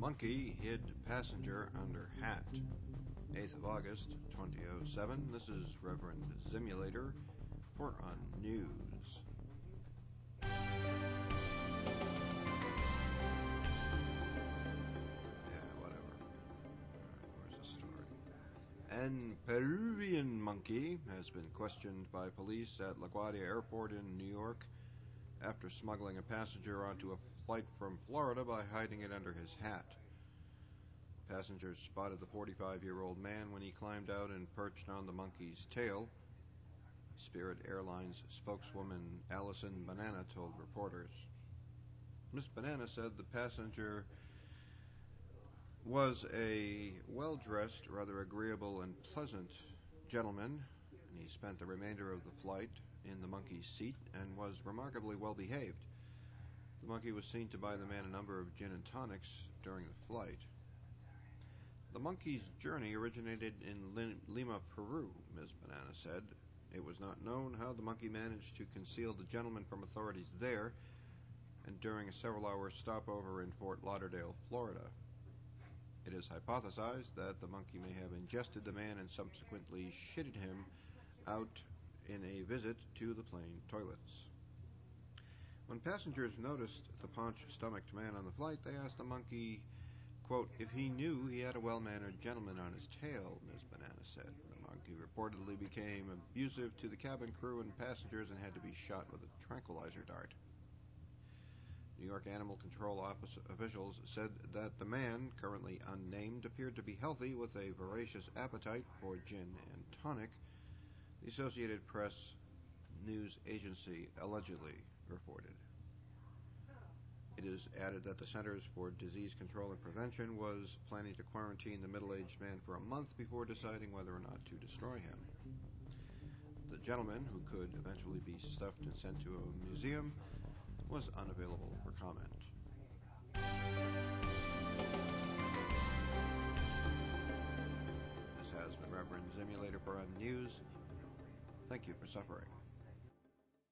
Monkey hid passenger under hat. 8th of August, 2007. This is Reverend Zimulator for Unnews. Yeah, whatever. Where's the story? An Peruvian monkey has been questioned by police at LaGuardia Airport in New York after smuggling a passenger onto a flight from Florida by hiding it under his hat. Passengers spotted the 45-year-old man when he climbed out and perched on the monkey's tail. Spirit Airlines spokeswoman Allison Banana told reporters. Ms. Banana said the passenger was a well-dressed, rather agreeable and pleasant gentleman, and he spent the remainder of the flight in the monkey's seat and was remarkably well behaved. The monkey was seen to buy the man a number of gin and tonics during the flight. The monkey's journey originated in Lima, Peru, Ms. Banana said. It was not known how the monkey managed to conceal the gentleman from authorities there and during a several-hour stopover in Fort Lauderdale, Florida. It is hypothesized that the monkey may have ingested the man and subsequently shitted him out in a visit to the plane toilets. When passengers noticed the paunched-stomached man on the flight, they asked the monkey, quote, if he knew he had a well-mannered gentleman on his tail, Ms. Banana said. The monkey reportedly became abusive to the cabin crew and passengers and had to be shot with a tranquilizer dart. New York Animal Control Office officials said that the man, currently unnamed, appeared to be healthy with a voracious appetite for gin and tonic. The Associated Press news agency allegedly reported. It is added that the Centers for Disease Control and Prevention was planning to quarantine the middle-aged man for a month before deciding whether or not to destroy him. The gentleman, who could eventually be stuffed and sent to a museum, was unavailable for comment. This has been Reverend Zimulator for Unnews. Thank you for suffering.